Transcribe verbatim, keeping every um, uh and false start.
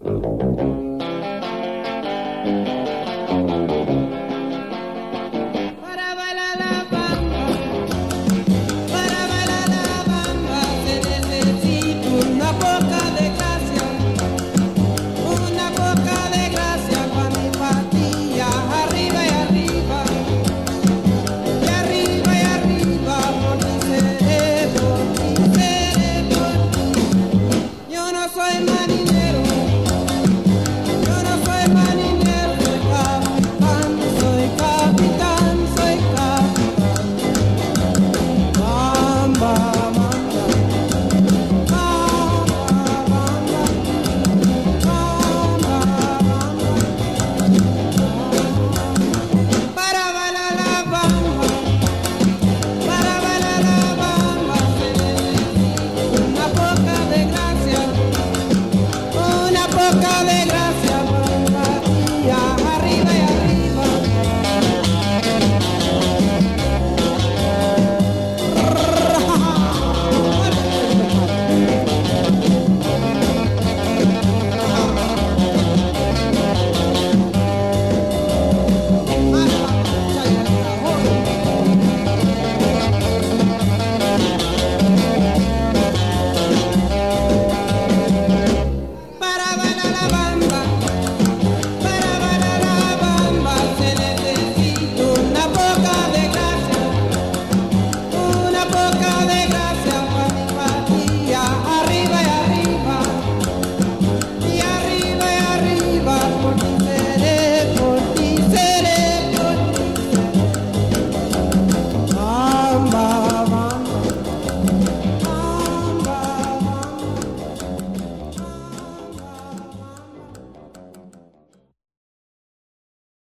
Para bailar la bamba, para bailar la bamba se necesita una poca de gracia, una poca de gracia para mi patilla, arriba y arriba, y arriba y arriba, por mi cerebro, mi cerebro. Yo no soy marinero, yo no soy marinero, soy capitán, soy capitán, soy capitán. Bamba, bamba, bamba, bamba, bamba, bamba. Para bailar la bamba, para bailar la bamba se necesita una poca de gracia, una poca de